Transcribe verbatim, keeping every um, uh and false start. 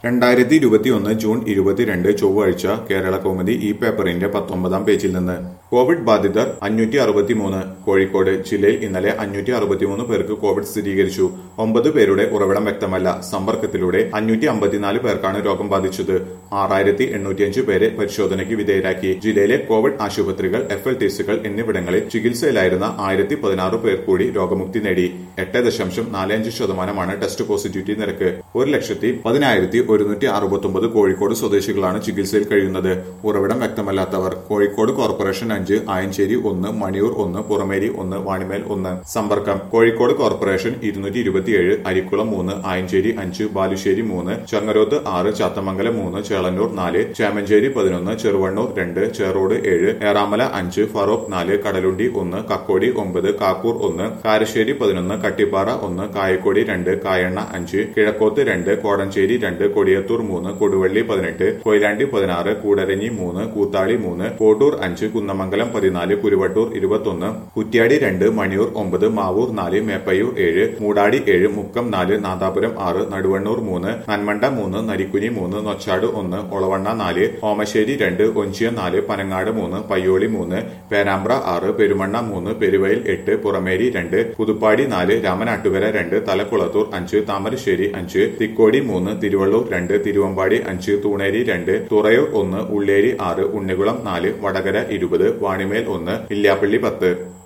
രണ്ടായിരത്തി ഇരുപത്തിയൊന്ന് ജൂൺ ഇരുപത്തിരണ്ട് ചൊവ്വാഴ്ച കേരള കൗമുദി ഈ പേപ്പറിന്റെ പത്തൊമ്പതാം പേജിൽ നിന്ന് കോവിഡ് ബാധിതർ അഞ്ഞൂറ്റി അറുപത്തിമൂന്ന് കോഴിക്കോട് ജില്ലയിൽ ഇന്നലെ അഞ്ഞൂറ്റി അറുപത്തിമൂന്ന് പേർക്ക് കോവിഡ് സ്ഥിരീകരിച്ചു. ഒമ്പത് പേരുടെ ഉറവിടം വ്യക്തമല്ല. സമ്പർക്കത്തിലൂടെ അഞ്ഞൂറ്റി അമ്പത്തിനാല് പേർക്കാണ് രോഗം ബാധിച്ചത്. ആറായിരത്തി എണ്ണൂറ്റിയഞ്ച് പേരെ പരിശോധനയ്ക്ക് വിധേയരാക്കി. ജില്ലയിലെ കോവിഡ് ആശുപത്രികൾ, എഫ് എൽ ടി സികൾ എന്നിവിടങ്ങളിൽ ചികിത്സയിലായിരുന്ന ആയിരത്തി പതിനാറ് പേർ കൂടി രോഗമുക്തി നേടി. എട്ട് ദശാംശം നാലഞ്ച് ശതമാനമാണ് ടെസ്റ്റ് പോസിറ്റിവിറ്റി നിരക്ക്. ഒരു ലക്ഷത്തി പതിനായിരത്തി ഒരുന്നൂറ്റി അറുപത്തൊമ്പത് കോഴിക്കോട് സ്വദേശികളാണ് ചികിത്സയിൽ കഴിയുന്നത്. ഉറവിടം വ്യക്തമല്ലാത്തവർ കോഴിക്കോട് കോർപ്പറേഷൻ അഞ്ച്, ആയഞ്ചേരി ഒന്ന്, മണിയൂർ ഒന്ന്, പുറമേരി ഒന്ന്, വാണിമേൽ ഒന്ന്. സമ്പർക്കം കോഴിക്കോട് കോർപ്പറേഷൻ ഇരുന്നൂറ്റി ഇരുപത്തിയേഴ്, അരിക്കുളം മൂന്ന്, ആയഞ്ചേരി അഞ്ച്, ബാലുശ്ശേരി മൂന്ന്, ചങ്ങരോത്ത് ആറ്, ചാത്തമംഗലം മൂന്ന്, ചേളന്നൂർ നാല്, ചേമഞ്ചേരി പതിനൊന്ന്, ചെറുവണ്ണൂർ രണ്ട്, ചേറോട് ഏഴ്, ഏറാമല അഞ്ച്, ഫറോക്ക് നാല്, കടലുണ്ടി ഒന്ന്, കക്കോടി ഒമ്പത്, കാക്കൂർ ഒന്ന്, കാരശ്ശേരി പതിനൊന്ന്, കട്ടിപ്പാറ ഒന്ന്, കായക്കൊടി രണ്ട്, കായണ്ണ അഞ്ച്, കിഴക്കോത്ത് രണ്ട്, കോടഞ്ചേരി രണ്ട്, കൊടിയത്തൂർ മൂന്ന്, കൊടുവള്ളി പതിനെട്ട്, കൊയിലാണ്ടി പതിനാറ്, കൂടരഞ്ഞി മൂന്ന്, കൂത്താളി മൂന്ന്, കോട്ടൂർ അഞ്ച്, കുന്നമംഗലം പതിനാല്, കുരുവട്ടൂർ ഇരുപത്തൊന്ന്, കുറ്റ്യാടി രണ്ട്, മണിയൂർ ഒമ്പത്, മാവൂർ നാല്, മേപ്പയൂർ ഏഴ്, മൂടാടി ഏഴ്, മുക്കം നാല്, നാദാപുരം ആറ്, നടുവണ്ണൂർ മൂന്ന്, നന്മണ്ട മൂന്ന്, നരിക്കുനി മൂന്ന്, നൊച്ചാട് ഒന്ന്, ഒളവണ്ണ നാല്, ഓമശ്ശേരി രണ്ട്, ഒഞ്ചിയം നാല്, പനങ്ങാട് മൂന്ന്, പയ്യോളി മൂന്ന്, പേരാമ്പ്ര ആറ്, പെരുമണ്ണ മൂന്ന്, പെരുവയൽ എട്ട്, പുറമേരി രണ്ട്, പുതുപ്പാടി നാല്, രാമനാട്ടുകര രണ്ട്, തലക്കുളത്തൂർ അഞ്ച്, താമരശ്ശേരി അഞ്ച്, തിക്കോടി മൂന്ന്, തിരുവള്ളൂർ രണ്ട്, തിരുവമ്പാടി അഞ്ച്, തൂണേരി രണ്ട്, തുറയൂർ ഒന്ന്, ഉള്ളേരി ആറ്, ഉണ്ണികുളം നാല്, വടകര ഇരുപത്, വാണിമേൽ ഒന്ന്, ഇല്യാപ്പള്ളി പത്ത്.